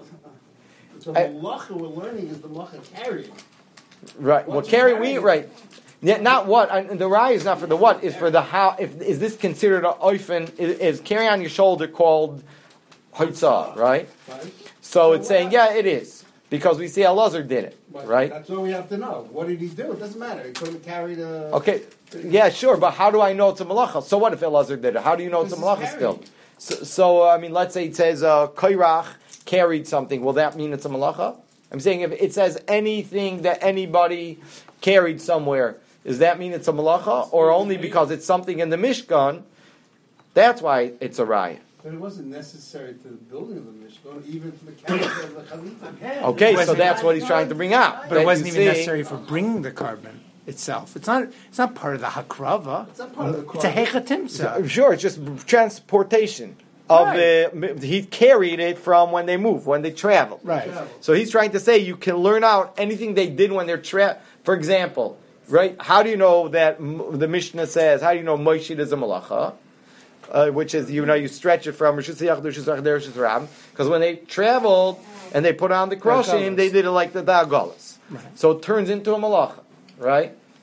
The malacha we're learning is the malacha carrying. Right. Well, What's carry carrying? wheat, right. Yeah, not what. I, the rye is not for the what, is for the how. If Is this considered an oifen? Is, is carrying on your shoulder called hoitzah, right? Right? So it's saying, yeah, it is. Because we see Elazar did it, But right? That's all we have to know. What did he do? It doesn't matter. He couldn't carry the. Okay, yeah, sure, but how do I know it's a malacha? So what if Elazar did it? How do you know it's a Because malacha he's still? carrying. So, so, I mean, let's say it says uh, Koirach carried something. Will that mean it's a malacha? I'm saying if it says anything that anybody carried somewhere, does that mean it's a malacha? Or only because it's something in the Mishkan, that's why it's a raya? But it wasn't necessary to the building of the Mishkan, even for the carrying of the chavita. Okay, so wasn't- that's what he's trying to bring out. But That it wasn't you even see- necessary for bringing the carbon itself. It's not. It's not part of the hakrava. It's not part of the It's a carbon. hechatimsa. Sure, it's just transportation of Right. the. He carried it from when they moved, when they traveled. Right. So he's trying to say you can learn out anything they did when they're tra- For example, right? How do you know that m- the Mishnah says? How do you know Moshe is a malacha? Uh, which is, you know, you stretch it from Rishus Yachd to Rishus Yachd to Rishus Ram, because when they traveled and they put on the kroshim, they did it like the Da'agalas. Right. So it turns into a malacha, right?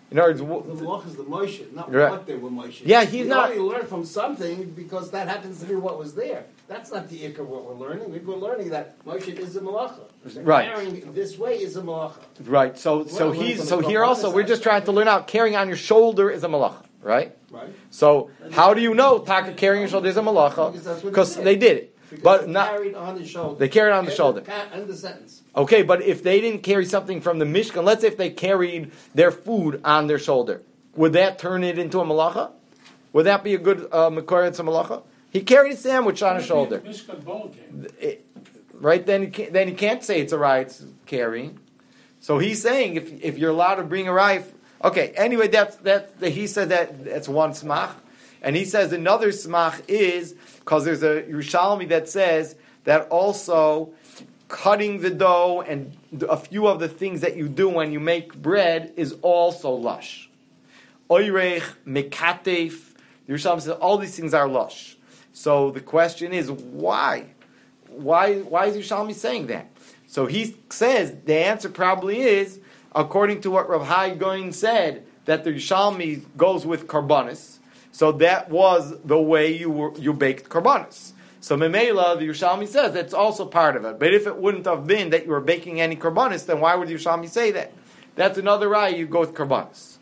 In other words, The w- malach is the Moshe, not Right. what they were Moshe. Yeah, he's we not- only learn from something because that happens to be what was there. That's not the ikka of what we're learning. We're learning that Moshe is a malacha. Right. Carrying this way is a malacha. right. So, so Well, he's from so the here Kabbalah also we're side. just trying to learn out carrying on your shoulder is a malacha, right? Right? So how do you know taka carrying your shoulder is a malacha? Because that's what Because they they did. did it, Because but they not carried on the shoulder. they carried on the End shoulder. of ca- End the sentence. Okay, but if they didn't carry something from the Mishkan, let's say if they carried their food on their shoulder, would that turn it into a malacha? Would that be a good uh, makor to malacha? He carried a sandwich on his shoulder. Mishkan bone came. It- right then, he can't, then he can't say it's a right carrying. So he's saying if if you're allowed to bring a rife, okay. Anyway, that's that. that he said that that's one smach, and he says another smach is because there's a Yerushalmi that says that also cutting the dough and a few of the things that you do when you make bread is also lush. Oirech, mekatef. Yerushalmi says all these things are lush. So the question is why? Why? Why is Yerushalmi saying that? So he says the answer probably is according to what Rav Hai Goin said that the Yerushalmi goes with karbanis. So that was the way you were, you baked karbanis. So Memela, the Yerushalmi says that's also part of it. But if it wouldn't have been that you were baking any karbanis, then why would Yerushalmi say that? That's another raya. You go with karbanis.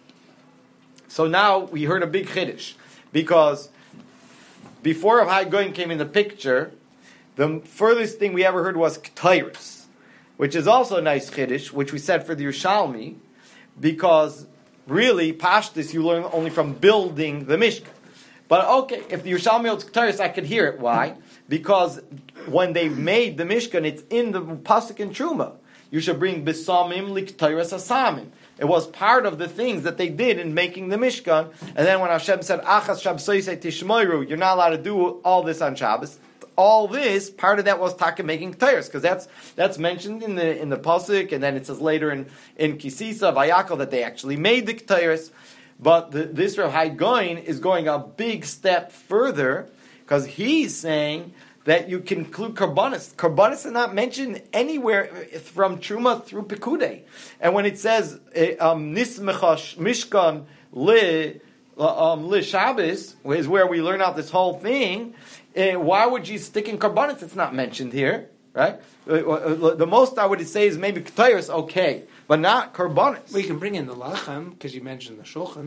So now we heard a big chiddush because before Rav Hai Goin came in the picture, the furthest thing we ever heard was Ketairis, which is also a nice chiddush, which we said for the Yerushalmi, because really, Pashtus, you learn only from building the Mishkan. But okay, if the Yerushalmi holds Ketairis, I could hear it. Why? Because when they made the Mishkan, it's in the Pasuk in Truma. You should bring Bisamim Liktairis Asamim. It was part of the things that they did in making the Mishkan. And then when Hashem said, Achas Shabsoisei Tishmoiru, you're not allowed to do all this on Shabbos. All this, part of that was Taka making Ketairis, because that's that's mentioned in the in the Pasuk, and then it says later in, in Kisisa, Vayakal, that they actually made the Ketairis. But the, this Rav Hai Goin is going a big step further, because he's saying that you can include Karbanis. Karbanis is not mentioned anywhere from Truma through Pekude. And when it says, um, Nismecha Mishkan Li um, Li Shabbos, is where we learn out this whole thing, uh, why would you stick in Karbanis? It's not mentioned here, right? Uh, the most I would say is maybe Ketairis, okay, but not Karbanis. Well, you can bring in the lachem because you mentioned the shulchan.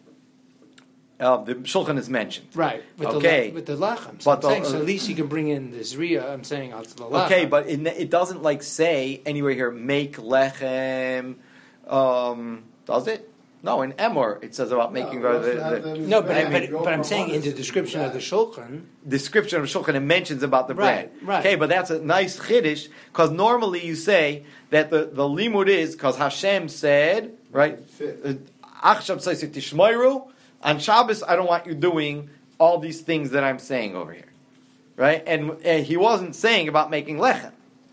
Uh, the Shulchan is mentioned. Right. With Okay. The, with the lachem. So, But I'm saying, the- so at least you can bring in the zriya. I'm saying out to the lachem. Okay, but it, it doesn't like say anywhere here make lechem. Um, does it? No, in Emor it says about making No, the, we have the, them- No, but, I but, mean, but I'm saying in the description of the shulchan. description of Shulchan it mentions about the bread. Right, right. Okay, but that's a nice chiddush because normally you say that the, the limud is because Hashem said right. Achshav says tishmoiru. On Shabbos, I don't want you doing all these things that I'm saying over here, right? And, and he wasn't saying about making lechem.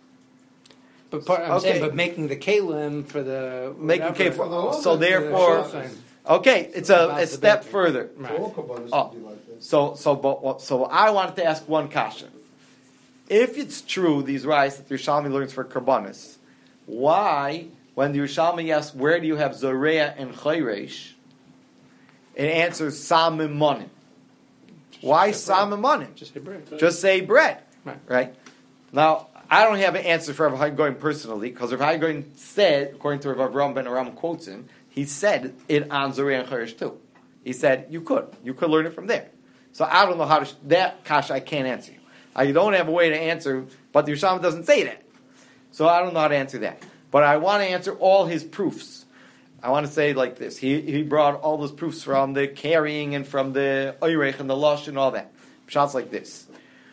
But part, I'm Okay. saying, but making the kalim for the Making whatever, kalim for- the- so the therefore- shulchan. Okay, it's a, About a the step baking. further. Right. All Kabbalahs Oh. would be like this. So, so, but, so I wanted to ask one kasha. If it's true, these rice that the Yerushalmi learns for Karbanis, why, when the Yerushalmi asks, where do you have Zoreah and Chayresh, it answers Samimonim. Why Samimonim? Just say bread. Just say bread. Right. Right? Now, I don't have an answer for Rav Hai Goin personally, because Rav Hai Goin said, according to Rav Avraham ben Aram quotes him, he said it on Zoreah and Chayresh too. He said, you could. You could learn it from there. So I don't know how to, sh- that kasha I can't answer you. I don't have a way to answer, but the Yerushalmi doesn't say that. So I don't know how to answer that. But I want to answer all his proofs. I want to say like this. He he brought all those proofs from the carrying and from the oirech and the lush and all that. Shots like this.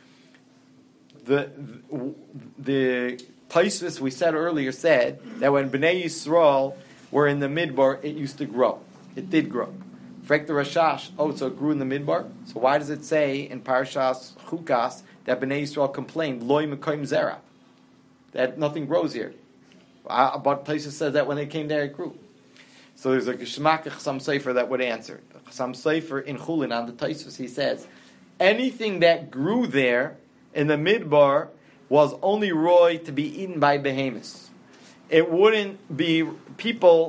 The the, the Tosfos we said earlier said that when Bnei Yisrael were in the midbar, it used to grow. It did grow. Frek the Rashash, oh, so it grew in the midbar? So why does it say in Parashas Chukas that Bnei Yisrael complained, Loi Mekoim Zera, that nothing grows here? Uh, but Tosfos says that when they came there, it grew. So there's a Geshmak Chasam Sofer that would answer. Chasam Sofer in Chulin on the Tosfos, he says, anything that grew there in the midbar was only roy to be eaten by behemoths. It wouldn't be, people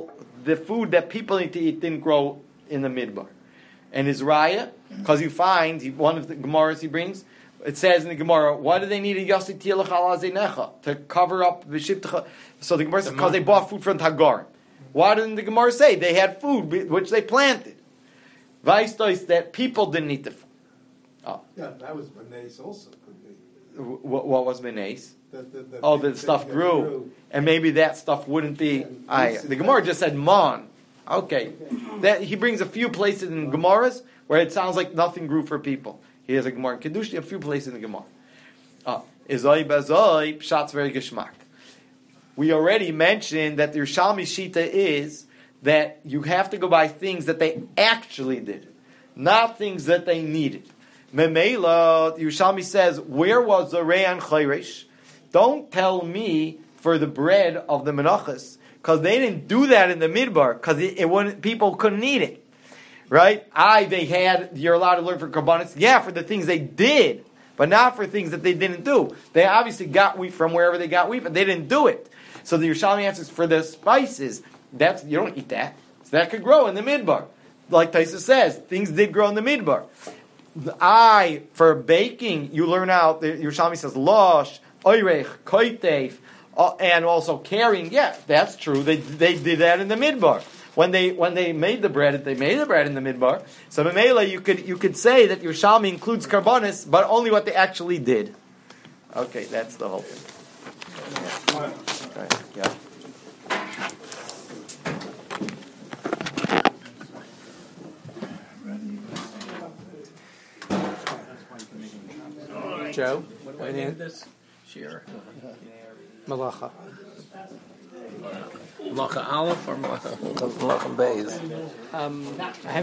the food that people need to eat didn't grow in the midbar. And his raya, because you find he, one of the Gemaras he brings, it says in the Gemara, why do they need a yasi tilach ala zeinecha to cover up the shiptecha? So the Gemara says because they bought food from Hagar. Why didn't the Gemara say they had food which they planted? Vaistois that people didn't eat the food. Oh. Yeah, that was Benes also. Could be. What, what was Benes? The, the, the Oh, thing the stuff that grew. grew. And maybe that stuff wouldn't be. Yeah, I, the Gemara just said mon. Okay. That he brings a few places in Gemaras where it sounds like nothing grew for people. He has a Gemara in Kedusha, a few places in the Gemara. Oh, Izoi bazoi, pshat's very geschmack. We already mentioned that the Yerushalmi Shita is that you have to go by things that they actually did, not things that they needed. Memela, Yerushalmi says, where was the Re'an Chayresh? Don't tell me for the bread of the Menachos, because they didn't do that in the Midbar, because it, it wouldn't, people couldn't eat it. Right? I, they had, you're allowed to learn for Karbanis. Yeah, for the things they did, but not for things that they didn't do. They obviously got wheat from wherever they got wheat, but they didn't do it. So the Yerushalmi answers for the spices, that's, you don't eat that. So that could grow in the Midbar. Like Taisa says, things did grow in the Midbar. I, for baking, you learn out, the Yerushalmi says, Losh, Oirech, Koiteif, uh, and also carrying. Yeah, that's true. They they did that in the Midbar. When they when they made the bread, they made the bread in the Midbar. So Memela, you could you could say that Yerushalmi includes Karbanis, but only what they actually did. Okay, that's the whole thing. Yeah. Right. Yeah. Joe, What do I name this? Shira. Malacha. Malacha Aleph or Malacha Malacha Beis? Um, I have